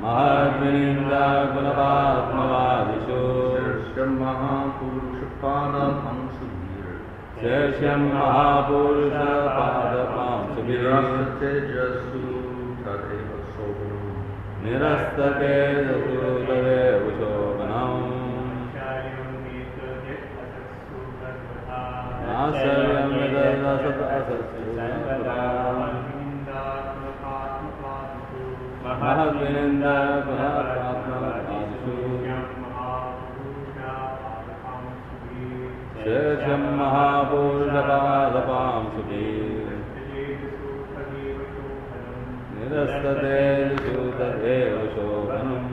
Mahadvininda Gunapadmavadishu Seshyam Mahapurushapadam Subhir Seshyam Mahapurusha Padapam Subhir Nirastate Jasu Tadeva Sobhanam Nirastate Jasu Tadeva Sobhanam Nasaryam Vedasat Asatsu Mahadvininda Gunapadmavadishu Seshyam Mahapurusha Padapam Subhir Nirastate Jasu Tadeva Sobhanam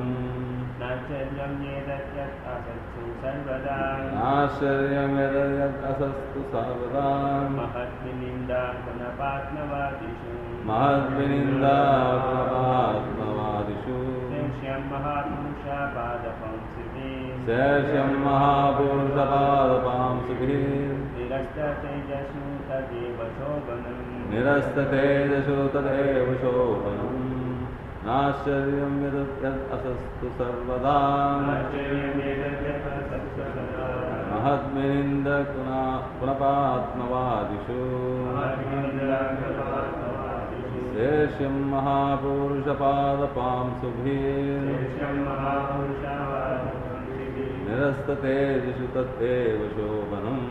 Nasaryam Vedasat Asatsu Sarvadam Mahadvininda Gunapadmavadishu Mahadvininda Gunapadmavadishu Seshyam Mahapurusha Padapam Subhir Seshyam Mahapurusha Padapam Subhir Nirastate Jasu Tadeva Sobhanam Nirastate Jasu Tadeva Sobhanam Nasaryam Vedasat Asatsu Sarvadam Mahadvininda Gunapadmavadishu Seshyam Mahapurusha Padapam Subhir Nirastate Jasu Tadeva Sobhanam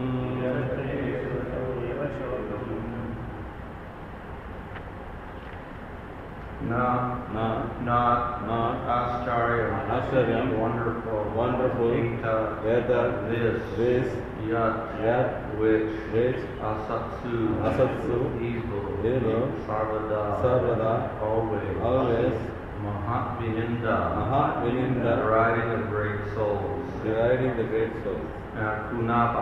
Not Ascharya, wonderful, Eta, this, Yat, which, Asatsu, evil, Sarvada, always, Mahatvininda, deriding the great souls, Kunapa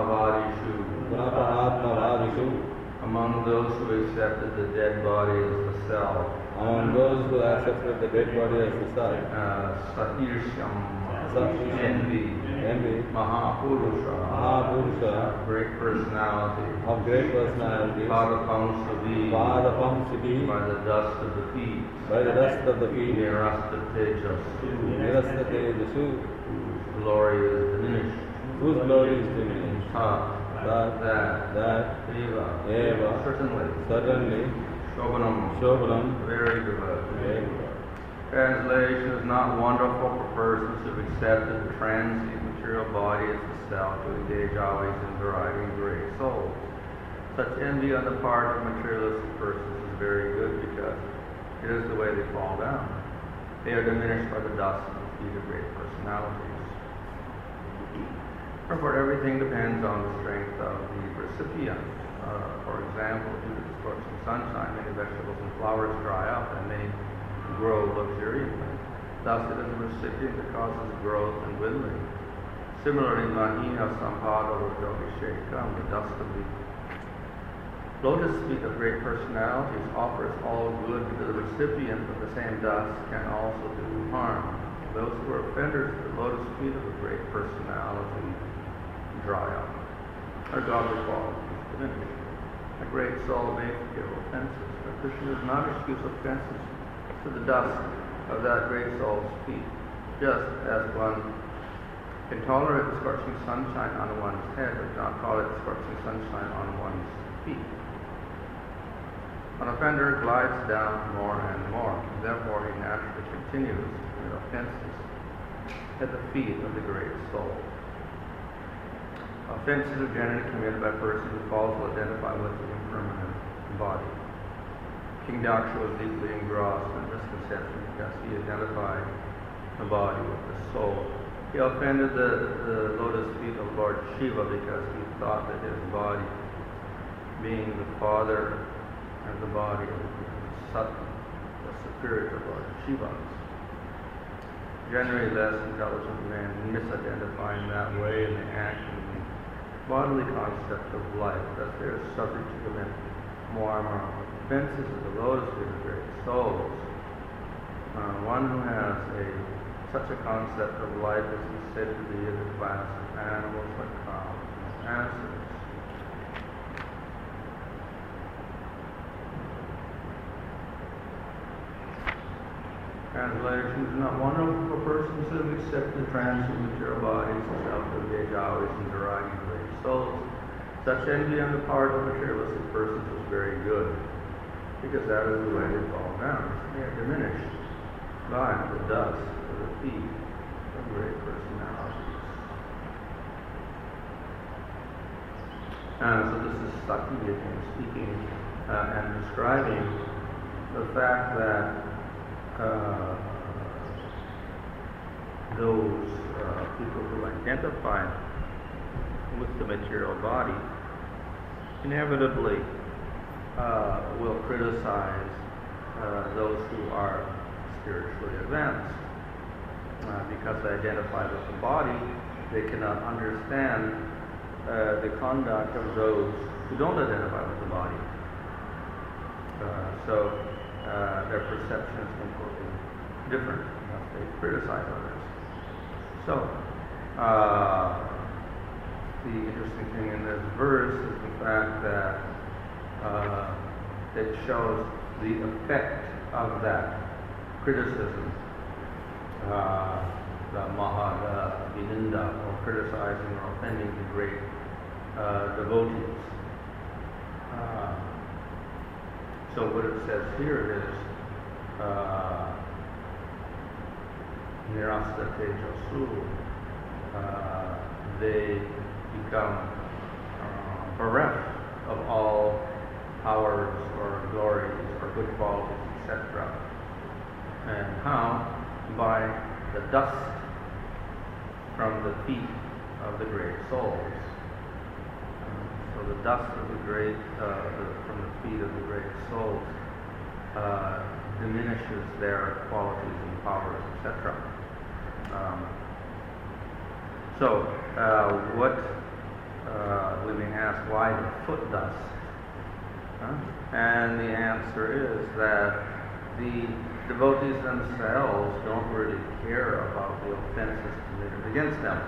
Atmavadishu, among those who accepted the dead body as the self, among those who accepted the dead body as the self, Satirsham, envy, Mahapurusha, great personality, Padapam Subhi, by the dust of the feet, Nirastate Jasu, whose glory is diminished, that, Eva, certainly, Shobhanam, very good. Translation is not wonderful for persons who've accepted the transient material body as the self to engage always in deriding great souls. Such envy on the part of materialistic persons is very good because it is the way they fall down. They are diminished by the dust of the feet of great personalities. Therefore, everything depends on the strength of the recipient. For example, due to the scorching sunshine, many vegetables and flowers dry up and may grow luxuriantly. Thus, it is the recipient that causes growth and withering. Similarly, Mahina Sampada Vishekam, the dust of the lotus feet of great personalities offers all good to the recipient, but the same dust can also do harm. Those who are offenders to the lotus feet of a great personality dry up. Our godly qualities diminish. A great soul may forgive offenses, but Krishna does not excuse offenses to the dust of that great soul's feet, just as one can tolerate the scorching sunshine on one's head, but not tolerate the scorching sunshine on one's feet. An offender glides down more and more, therefore he naturally continues to commit offenses at the feet of the great soul. Offenses are generally committed by persons who falsely identify with the impermanent body. King Daksha was deeply engrossed in this conception because he identified the body with the soul. He offended the lotus feet of Lord Shiva because he thought that his body, being the father and the body of Satan, was superior to Lord Shiva's. Generally, less intelligent men misidentify in that way, and they act in the bodily concept of life, thus they are subject to commit more offenses of the lotus feet of great souls. One who has such a concept of life is said to be in the class of animals like cows and asses. Translation is not wonderful for persons who have accepted transient material bodies and self-engaged hours and deriving great souls. Such envy on the part of materialistic persons is very good, because that is the way they fall down. They are diminished by the dust of the feet of great personalities. So this is Sakya again speaking and describing the fact that those people who identify with the material body inevitably will criticize those who are spiritually advanced. Because they identify with the body, they cannot understand the conduct of those who don't identify with the body. So their perception is completely different. They criticize others. So the interesting thing in this verse is the fact that it shows the effect of that criticism, the Maha Vininda, or criticizing or offending the great devotees. So what it says here is Nirastate Josu, they become bereft of all powers or glories or good qualities, etc. And how? By the dust from the feet of the great souls. So the dust of the great, from the feet of the great souls diminishes their qualities and powers, etc. We may ask, why the foot dust? And the answer is that the devotees themselves don't really care about the offenses committed against them.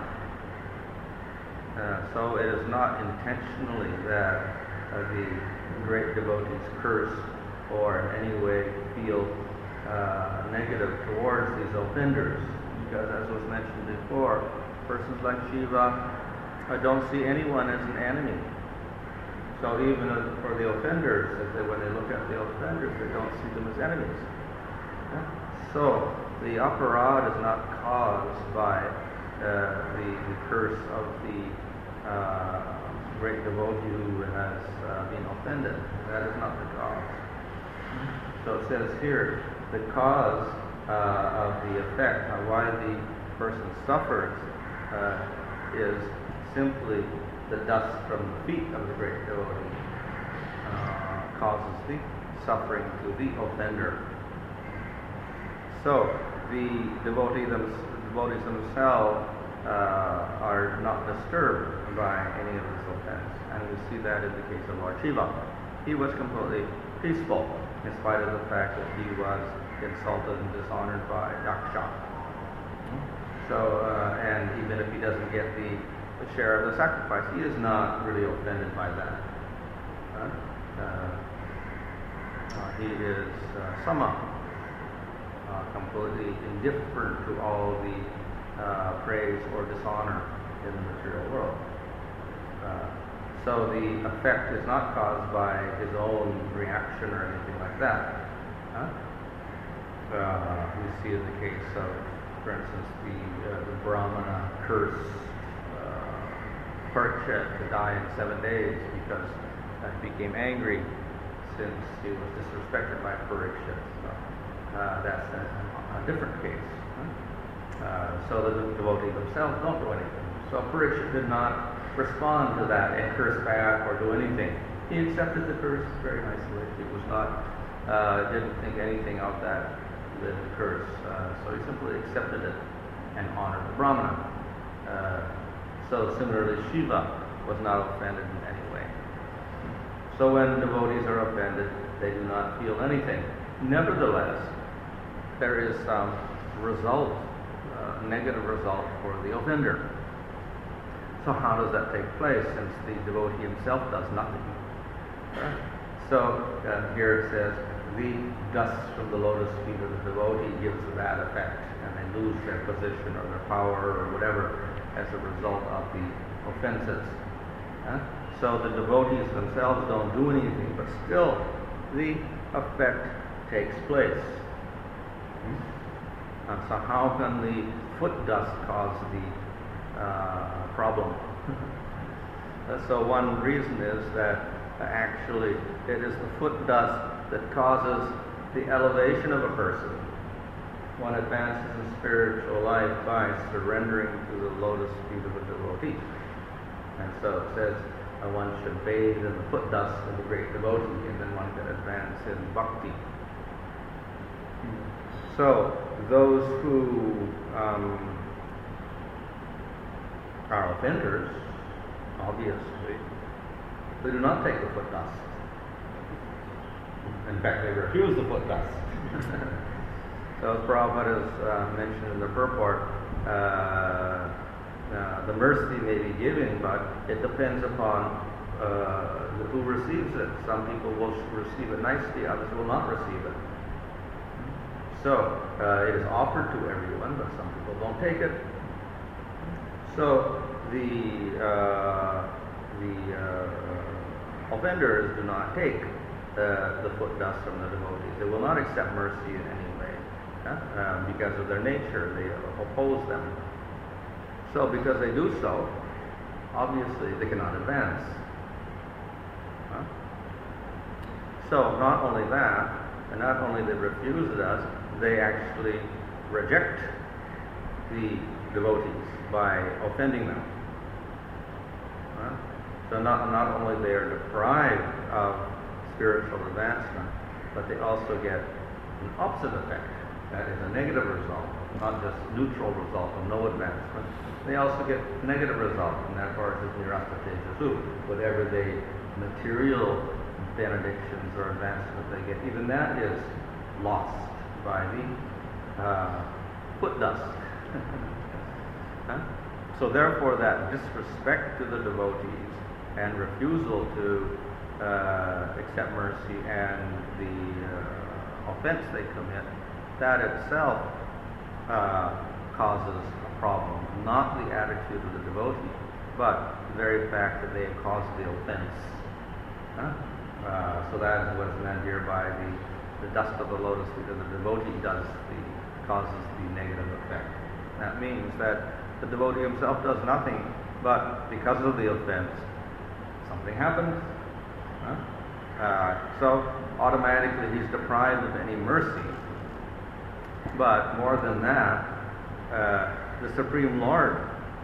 So it is not intentionally that the great devotees curse or in any way feel negative towards these offenders, because as was mentioned before, persons like Shiva don't see anyone as an enemy. So even for the offenders, when they look at the offenders, they don't see them as enemies. So the aparad is not caused by the curse of the great devotee who has been offended. That is not the cause. So it says here, the cause of the effect, why the person suffers, is simply the dust from the feet of the great devotee causes the suffering to the offender. So the devotees themselves are not disturbed by any of this offense, and we see that in the case of Lord Shiva. He was completely peaceful in spite of the fact that he was insulted and dishonored by Daksha. So, and even if he doesn't get the share of the sacrifice, he is not really offended by that. He is sama, completely indifferent to all the praise or dishonor in the material world. So the effect is not caused by his own reaction or anything like that. We see in the case of, for instance, the Brahmana cursed Parikshit to die in 7 days because he became angry since he was disrespected by Parikshit. So that's a different case. So the devotees themselves don't do anything. So Parikshit did not respond to that and curse back or do anything. He accepted the curse very nicely. He was not, didn't think anything of that, the curse. So he simply accepted it and honored the Brahmana. So similarly, Shiva was not offended in any way. So when devotees are offended, they do not feel anything. Nevertheless, there is some result, negative result for the offender. So how does that take place, since the devotee himself does nothing? So here it says, the dust from the lotus feet of the devotee gives that effect, and they lose their position or their power or whatever as a result of the offenses. So the devotees themselves don't do anything, but still the effect takes place. So how can the foot dust cause the problem? So one reason is that actually it is the foot dust that causes the elevation of a person. One advances in spiritual life by surrendering to the lotus feet of a devotee. And so it says one should bathe in the foot dust of the great devotee, and then one can advance in bhakti. So those who are offenders, obviously, they do not take the foot dust. In fact, they refuse the foot dust. So as Prabhupada has mentioned in the purport, the mercy may be given, but it depends upon who receives it. Some people will receive it nicely, others will not receive it. So it is offered to everyone, but some people don't take it. So the offenders do not take the foot dust from the devotees. They will not accept mercy in any way because of their nature. They oppose them. So because they do so, obviously they cannot advance. So not only that, and not only they refuse us, they actually reject the devotees by offending them. So not only they are deprived of spiritual advancement, but they also get an opposite effect. That is a negative result, not just neutral result of no advancement. They also get negative result, and that part is nirastate jasu. Whatever they material benedictions or advancement they get, even that is lost by the foot dust. So therefore, that disrespect to the devotees and refusal to accept mercy and the offense they commit, that itself causes a problem. Not the attitude of the devotee, but the very fact that they have caused the offense. So that is what is meant here by the dust of the lotus feet of the devotee causes the negative effect. That means that the devotee himself does nothing, but because of the offense, something happens. So automatically he's deprived of any mercy. But more than that, the Supreme Lord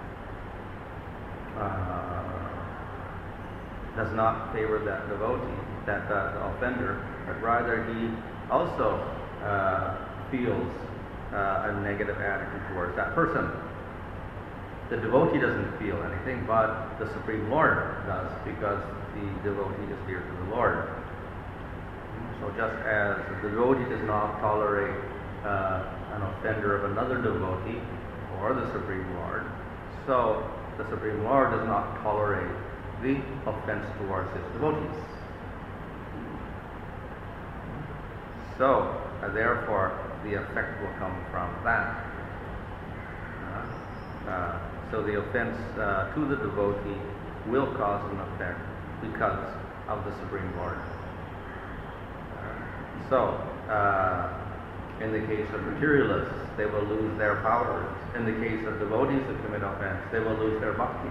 does not favor that devotee, that offender, but rather he also feels a negative attitude towards that person. The devotee doesn't feel anything, but the Supreme Lord does, because the devotee is dear to the Lord. So just as the devotee does not tolerate an offender of another devotee or the Supreme Lord, so the Supreme Lord does not tolerate the offense towards his devotees. So therefore the effect will come from that. So the offense to the devotee will cause an effect because of the Supreme Lord. So in the case of materialists, they will lose their powers. In the case of devotees who commit offense, they will lose their bhakti.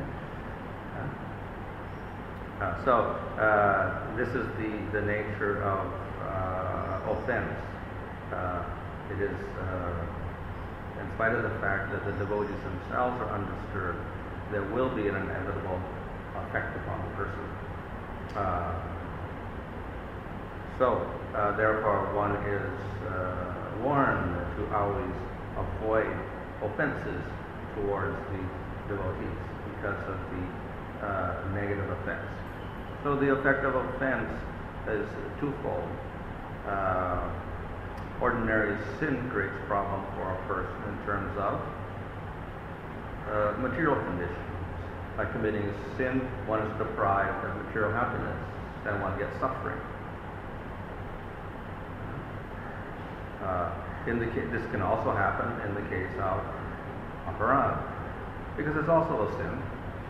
So this is the nature of offense. It is in spite of the fact that the devotees themselves are undisturbed, there will be an inevitable effect upon the person. Therefore one is warned to always avoid offenses towards the devotees because of the negative effects. So the effect of offense is twofold. Ordinary sin creates problem for a person in terms of material conditions. By committing a sin, one is deprived of material happiness, then one gets suffering. This can also happen in the case of aparad, because it's also a sin.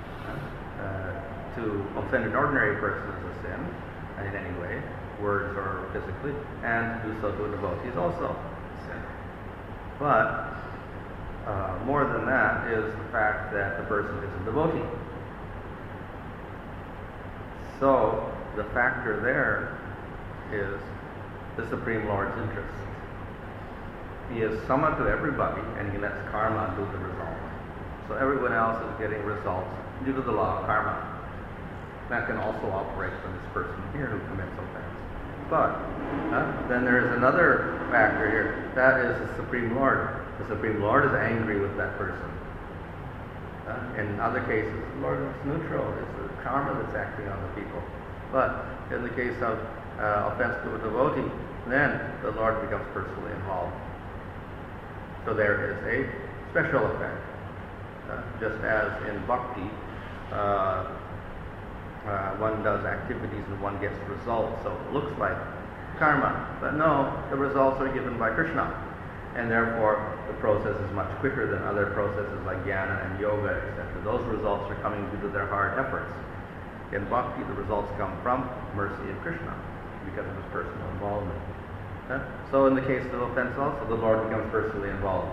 To offend an ordinary person is a sin in any way, words or physically, and to do so to a devotee is also a sin. But more than that is the fact that the person is a devotee. So the factor there is the Supreme Lord's interest. He is summa to everybody, and he lets karma do the result. So everyone else is getting results due to the law of karma. That can also operate for this person here who commits offense. But then there is another factor here. That is the Supreme Lord. The Supreme Lord is angry with that person. In other cases, the Lord is neutral. It's the karma that's acting on the people. But in the case of offense to a devotee, then the Lord becomes personally involved. So there is a special effect. Just as in bhakti, one does activities and one gets results, so it looks like karma. But no, the results are given by Krishna. And therefore, the process is much quicker than other processes like jnana and yoga, etc. Those results are coming due to their hard efforts. In bhakti, the results come from mercy of Krishna because of his personal involvement. So in the case of offense also, the Lord becomes personally involved.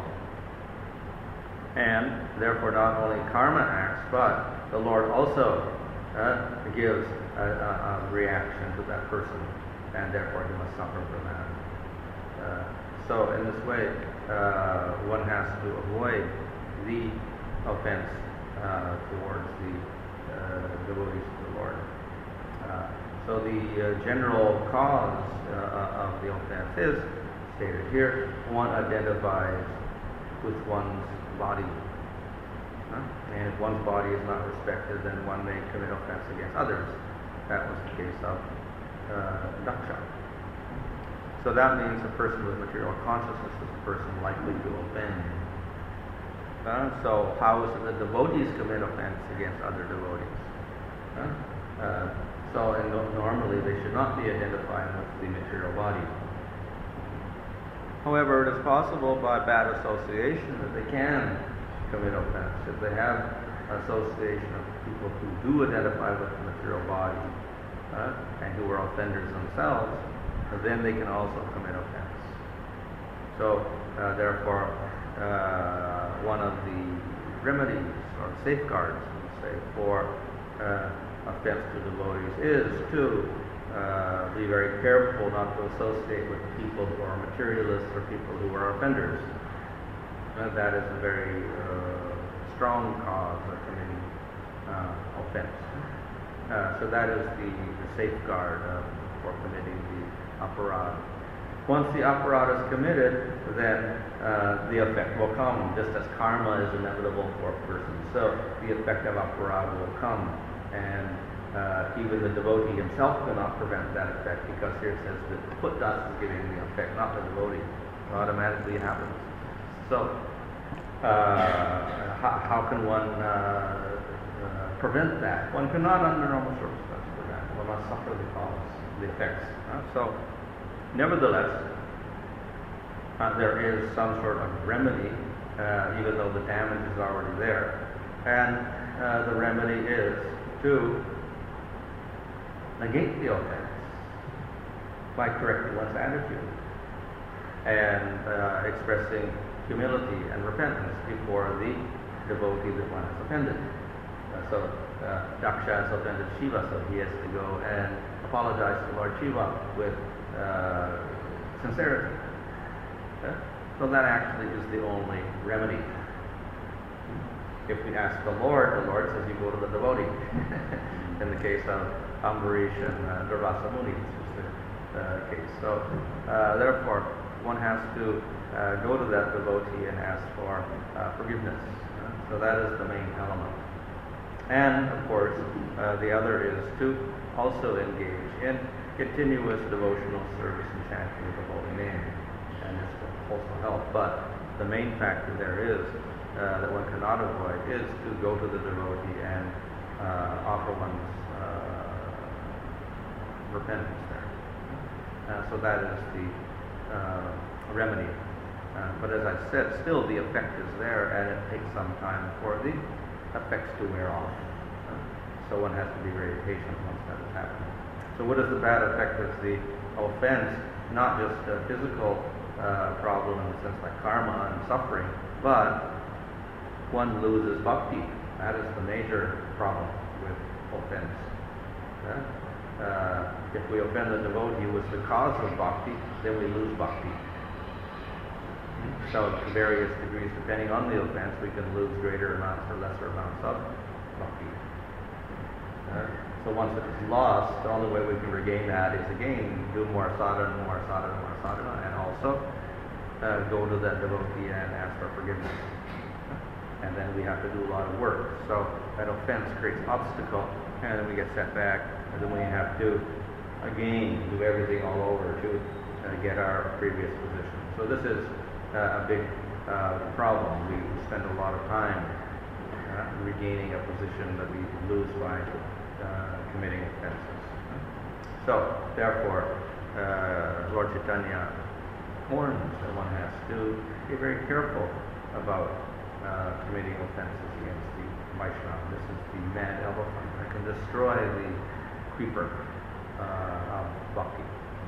And therefore not only karma acts, but the Lord also gives a reaction to that person, and therefore he must suffer from that. So in this way, one has to avoid the offense towards the devotees of the Lord. So the general cause of the offense is stated here. One identifies with one's body. And if one's body is not respected, then one may commit offense against others. That was the case of Daksha. So that means a person with material consciousness is a person likely to offend. So how is it that devotees commit offense against other devotees? Normally they should not be identifying with the material body. However, it is possible by bad association that they can commit offense. If they have association of people who do identify with the material body and who are offenders themselves, then they can also commit offense. So, therefore, one of the remedies or safeguards, say, for offense to devotees is to be very careful not to associate with people who are materialists or people who are offenders. That is a very strong cause of committing offense. So that is the safeguard for committing the aparad. Once the aparad is committed, then the effect will come, just as karma is inevitable for a person. So the effect of aparad will come, and even the devotee himself cannot prevent that effect, because here it says that the foot dust is giving the effect, not the devotee. It automatically happens. So how can one prevent that? One cannot, under normal circumstances, prevent it. One must suffer the cause, the effects. So, nevertheless, there is some sort of remedy, even though the damage is already there. And the remedy is to negate the offense by correcting one's attitude and expressing humility and repentance before the devotee that one has offended. So Daksha has offended Shiva, so he has to go and apologize to Lord Shiva with sincerity. So that actually is the only remedy. If we ask the Lord says you go to the devotee. In the case of Ambarish and Durvasa Muni, this is the case. So therefore, one has to go to that devotee and ask for forgiveness. So that is the main element. And of course, the other is to also engage in continuous devotional service and chanting of the holy name. And this will also help. But the main factor there is that one cannot avoid is to go to the devotee and offer one's repentance there. So that is the remedy. But as I said, still the effect is there, and it takes some time for the effects to wear off. So one has to be very patient once that is happening. So what is the bad effect? Is the offense not just a physical problem in the sense like karma and suffering, but one loses bhakti. That is the major problem with offense. If we offend the devotee who is the cause of bhakti, then we lose bhakti. So to various degrees, depending on the offense, we can lose greater amounts or lesser amounts of bhakti. So once it is lost, the only way we can regain that is again do more sadhana, and also go to that devotee and ask for forgiveness. And then we have to do a lot of work. So that offense creates obstacle, and then we get set back, and then we have to again do everything all over to get our previous position. So this is a big problem. We spend a lot of time regaining a position that we lose by committing offenses. So therefore, Lord Chaitanya warns that one has to be very careful about committing offenses against the Vaishnava. This is the mad elephant that can destroy the creeper of bhakti.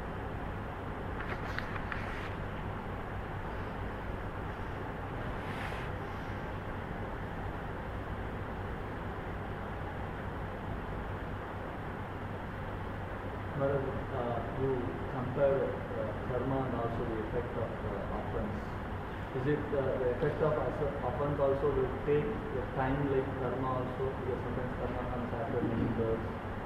You compare karma and also the effect of offense. Is it the effect of offense also will take the time like karma also, because sometimes karma comes after many births?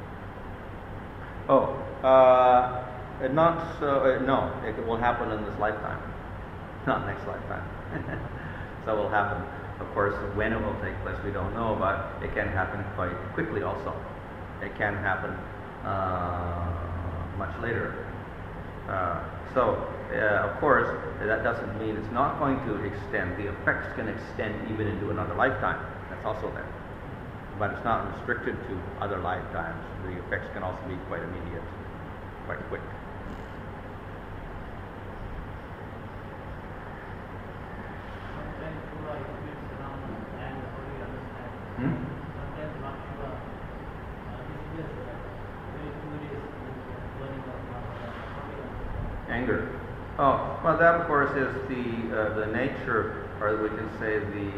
No, it will happen in this lifetime, not next lifetime. So it will happen. Of course, when it will take place, we don't know, but it can happen quite quickly also. It can happen much later. Of course, that doesn't mean it's not going to extend. The effects can extend even into another lifetime. That's also there. But it's not restricted to other lifetimes. The effects can also be quite immediate, quite quick. Anger. Oh, well, that of course is the nature, or we can say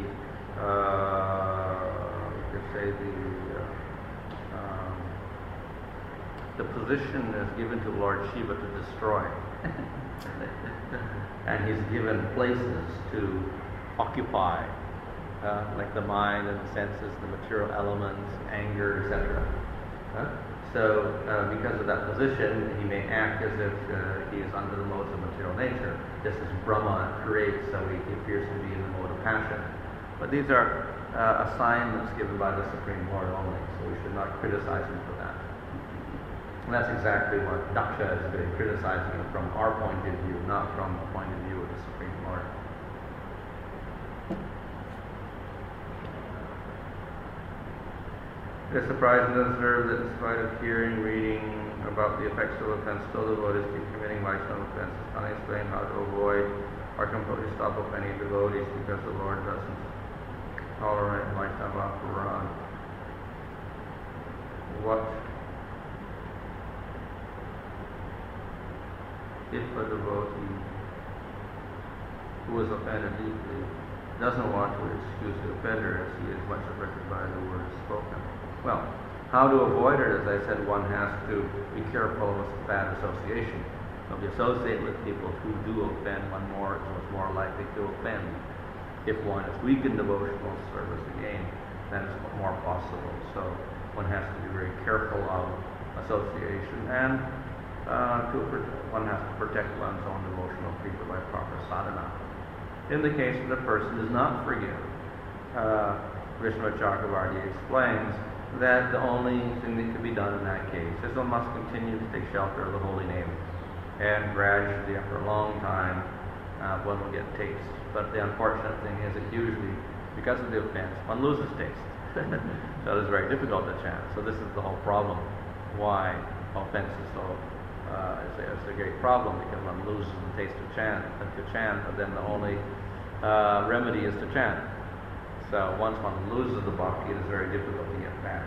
the position is given to Lord Shiva to destroy, and he's given places to occupy, like the mind and the senses, the material elements, anger, etc. So, because of that position, he may act as if he is under the modes of material nature. This is Brahma creates, so he appears to be in the mode of passion. But these are assignments given by the Supreme Lord only, so we should not criticize him for that. And that's exactly what Daksha is doing, criticizing him from our point of view, not from the point of view of the Supreme Lord. It is surprising to observe that in spite of hearing, reading about the effects of offense, still devotees keep committing Vaishnava offenses. Can I explain how to avoid or completely stop offending devotees because the Lord doesn't tolerate Vaishnava Puran? What if a devotee who is offended deeply doesn't want to excuse the offender as he is much affected by the words spoken? Well, how to avoid it, as I said, one has to be careful with bad association. So if you associate with people who do offend, one is more likely to offend. If one is weak in devotional service again, then it's more possible. So one has to be very careful of association, and one has to protect one's own devotional fever by proper sadhana. In the case that the person does not forgive, Vishnu Chakravarti explains that the only thing that can be done in that case is one must continue to take shelter of the holy name, and gradually, after a long time, one will get taste. But the unfortunate thing is that usually, because of the offense, one loses taste. So it is very difficult to chant. So this is the whole problem, why offense is so it's a great problem because one loses the taste of chant, then the only remedy is to chant. So once one loses the bhakti, it is very difficult to get back.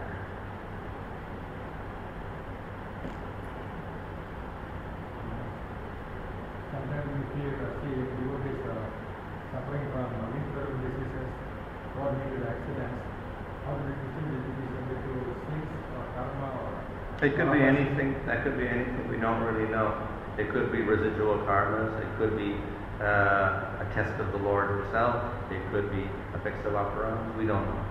Sometimes we see devotees suffering from incurable diseases or maybe accidents. How do we distinguish between sins or karma or? It could be anything. That could be anything. We don't really know. It could be residual karmas. It could be a test of the Lord Himself. It could be effects of operas. We don't know.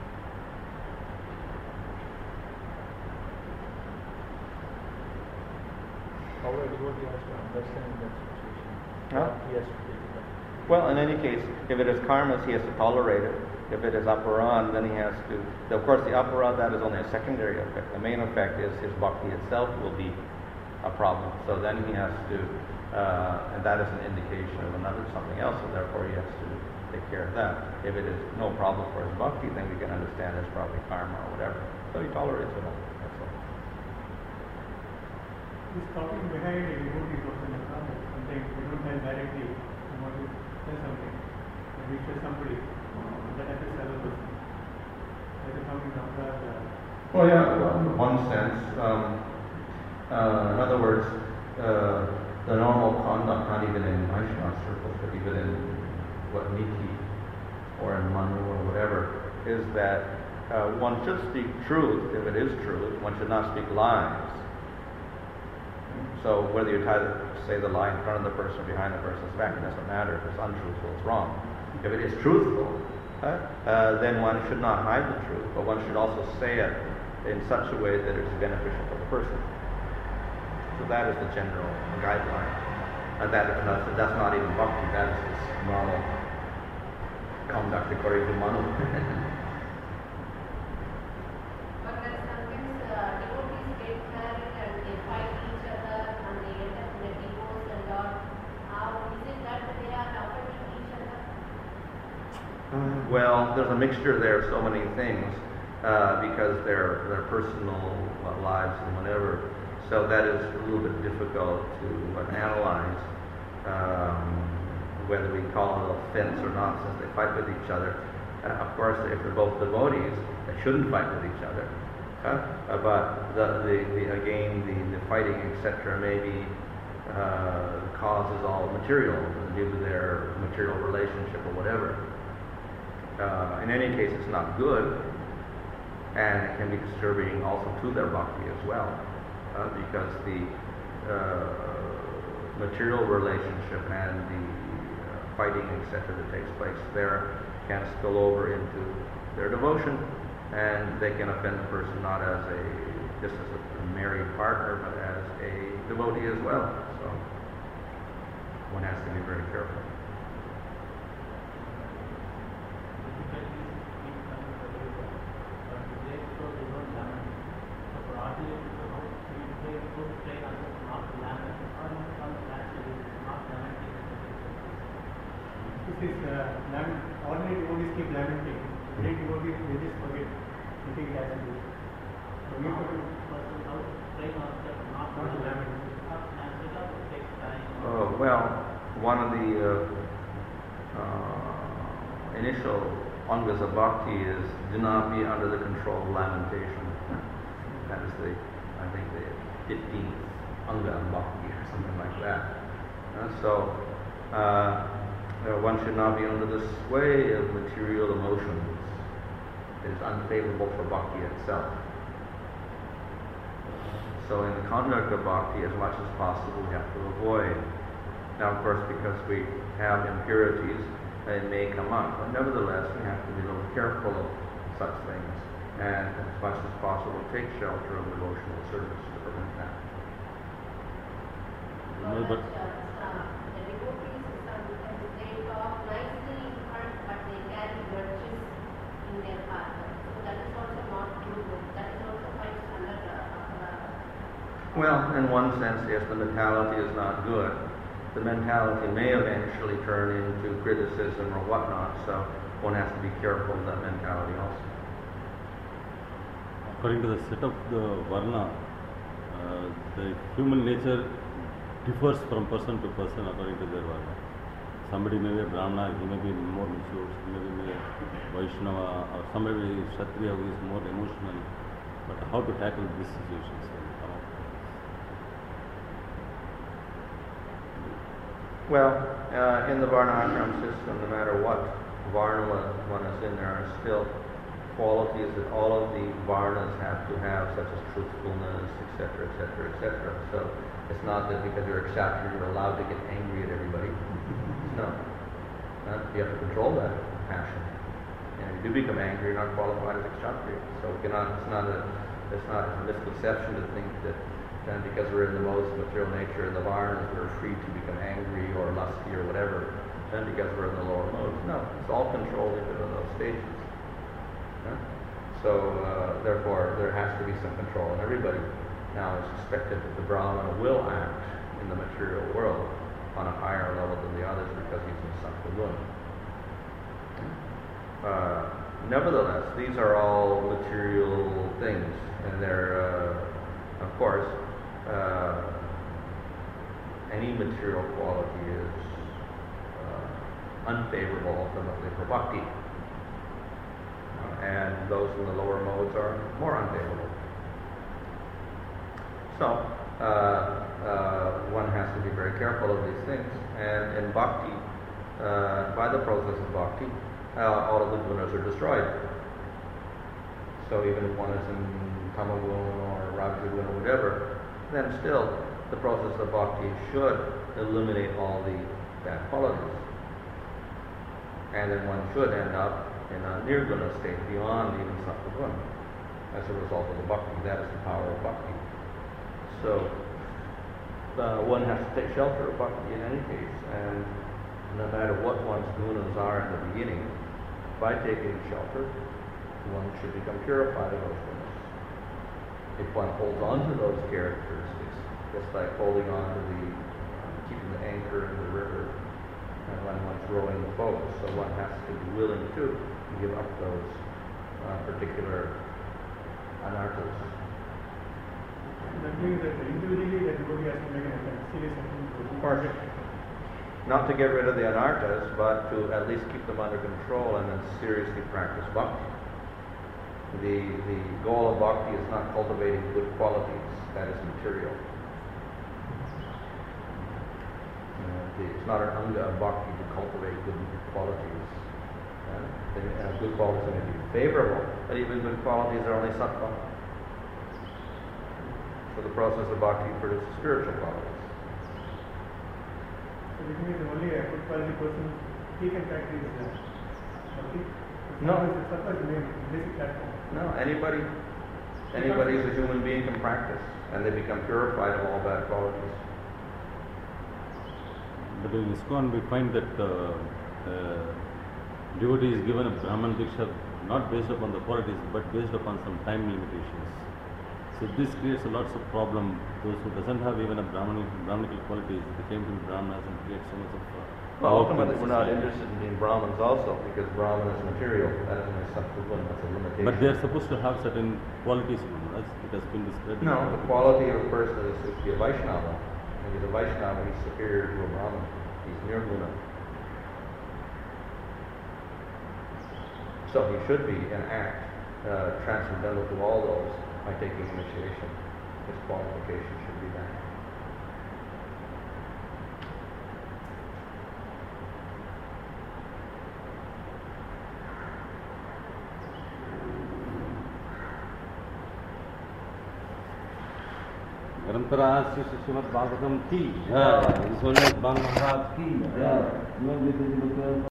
How a devotee has to understand that situation? Huh? He has to take it up. Well, in any case, if it is karmas, he has to tolerate it. If it is aparan, then he has to. Of course, the aparan, that is only a secondary effect. The main effect is his bhakti itself will be a problem. So then he has to, and that is an indication of something else, and therefore he has to take care of that. If it is no problem for his bhakti, then we can understand it's probably karma or whatever. So he tolerates it all. That's all. This talking behind a devotee is also not common. Sometimes we don't have directly we want to say something. And we say somebody that affects other person. That is something after Well, yeah, well, in one sense. In other words, the normal conduct, not even in Vaishnava circles, but even in Niti or in Manu or whatever, is that one should speak truth if it is truth. One should not speak lies. So whether you try to say the lie in front of the person or behind the person's back, it doesn't matter. If it's untruthful, it's wrong. If it is truthful, then one should not hide the truth, but one should also say it in such a way that it is beneficial for the person. So that is the general guideline. That's not even bhakti, that is just normal conduct according to Manu. But then sometimes devotees get married and they fight each other and they end up in a divorce and all. How is it that they are affecting each other? Well, there's a mixture there of so many things because their personal lives and whatever. So that is a little bit difficult to analyze whether we call it offense or not, since they fight with each other. Of course, if they're both devotees, they shouldn't fight with each other. But the fighting, etc., maybe cause is all material due to their material relationship or whatever. In any case, it's not good, and it can be disturbing also to their bhakti as well, because the material relationship and the fighting, etc., that takes place there can spill over into their devotion, and they can offend the person not as just as a married partner, but as a devotee as well. So one has to be very careful. This is ordinary devotees keep lamenting. Great devotees, they just forget. They think it has to do. So we have to not lament. Well, one of the initial angas of bhakti is do not be under the control of lamentation. That is I think the 15th anga of bhakti or something like that. So one should not be under the sway of material emotions. It is unfavorable for bhakti itself. So in the conduct of bhakti, as much as possible, we have to avoid. Now, of course, because we have impurities, it may come up. But nevertheless, we have to be a little careful of such things, and as much as possible, take shelter of devotional service to prevent that. No, but The devotees sometimes they talk nicely in front, but they carry grudges in their heart. So that is also not good. That is also quite under Well, in one sense, yes, the mentality is not good. The mentality may eventually turn into criticism or whatnot, so one has to be careful of that mentality also. according to the set of the Varna, the human nature differs from person to person according to their Varna. Somebody may be a Brahmana, he may be more mature, somebody may be a Vaishnava, or somebody may be Kshatriya who is more emotional. But how to tackle these situations? Well, in the Varna-ashram system, no matter what Varna one is in, there are still qualities that all of the Varnas have to have, such as truthfulness, etc., etc., etc. So it's not that because you're a Kshatriya you're allowed to get angry at everybody. No. You have to control that passion. And if you do become angry, you're not qualified as a Kshatriya. So it's not a misconception to think that because we're in the most material nature in the Varnas, we're free to become angry or lusty or whatever, and because we're in the lower modes. No, it's all controlled even in those stages. So therefore, there has to be some control, and everybody now is expected that the Brahmana will act in the material world on a higher level than the others because he's in Sattva-guna. Nevertheless, these are all material things, and they're, of course, any material quality is unfavorable ultimately for bhakti. And those in the lower modes are more unfavorable. So, one has to be very careful of these things. And in bhakti, by the process of bhakti, all of the gunas are destroyed. So even if one is in tamaguna or rajaguna or whatever, then still the process of bhakti should eliminate all the bad qualities. And then one should end up in a nirguna state beyond even sattva-guna as a result of the bhakti. That is the power of bhakti. So one has to take shelter of bhakti in any case, and no matter what one's gunas are in the beginning, by taking shelter, one should become purified of those gunas. If one holds on to those characteristics, just like holding on to keeping the anchor in the river, and when one's rowing the boat, so one has to be willing to give up those particular anarthas. That means that individually that devotee has to make an attempt, serious attempt. Perfect. Not to get rid of the anarthas, but to at least keep them under control and then seriously practice bhakti. The goal of bhakti is not cultivating good qualities, that is material. It's not an anga of bhakti to cultivate good qualities. Good qualities may be favorable, but even good qualities are only sattva. So the process of bhakti produces spiritual qualities. So this means only a good quality person, he can practice bhakti? No. Sattva is the main basic platform. No, anybody who's a human being can practice, and they become purified of all bad qualities. But in ISKCON we find that devotee is given a Brahman Diksha not based upon the qualities but based upon some time limitations. So this creates a lots of problem. Those who doesn't have even a Brahmanical qualities, they came to be Brahmanas and create so much of Well, ultimately we're not interested in being Brahmins also, because Brahman is material. That isn't a sattva-guna, that's a limitation. But they are supposed to have certain qualities, as it has been described. No, the quality of a person is to be a Vaishnava. If he's a Vaishnava, he's superior to a Brahman. He's nirguna. So he should be an act transcendental to all those by taking initiation. His qualification should be that. ग्रंथरा Shri Shrimad Bhagavatam की जय, सोमनाथ महाराज की जय।